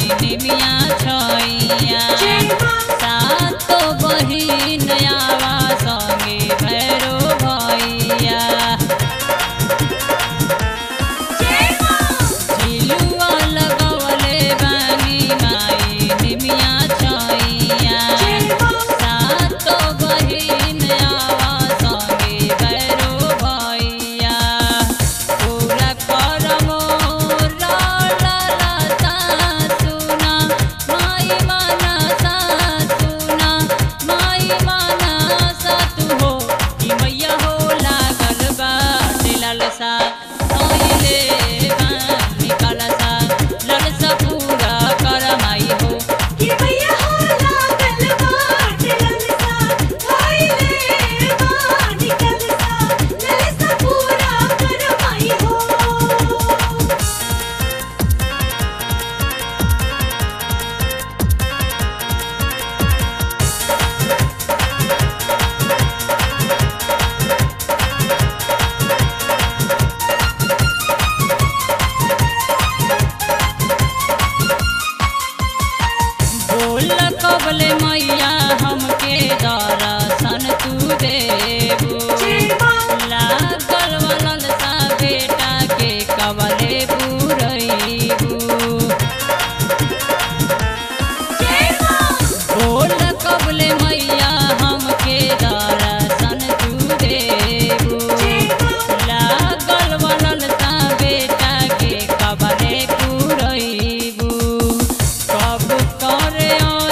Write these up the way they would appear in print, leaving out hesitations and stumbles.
निमिया छैया सातो बहिन आवा संगे भैरो भैया झिलुआ लगवले बानी माई निमिया छैया सातो बहिन आवा संगे भैरो भैया पूरा करमो कबले मैया हमके दर्शन तू देबू लागल वलल सा बेटा के कबले पुरैबू बोल कबले मैया हमके दर्शन तू देबू लागल वलल सा बेटा के कबले पुरैबू कब करे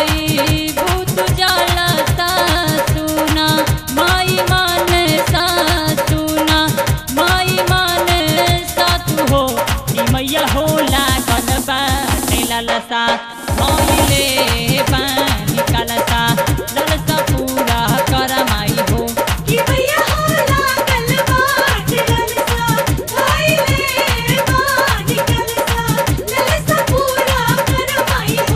मैया हो लागल बाटे ललसा भइले पानी कलसा ललसा पूरा कर माई हो कि मैया हो लागल बाटे ललसा भइले पानी कलसा ललसा पूरा कर माई हो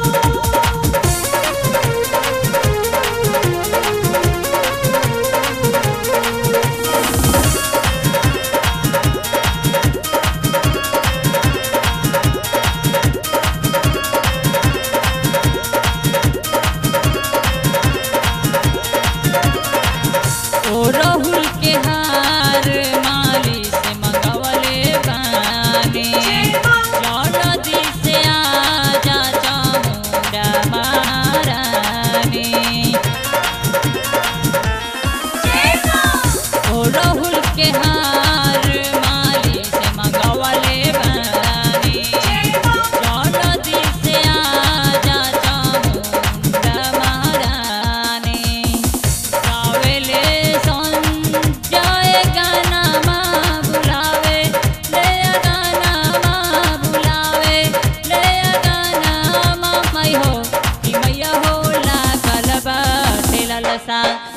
राहुल के हार माली से मंगवले बानी जल्दी से आजा चामुंडा महारानी राहुल के हार माली से मंगवले बानी जल्दी से आजा चामुंडा महारानी गावेले ललसा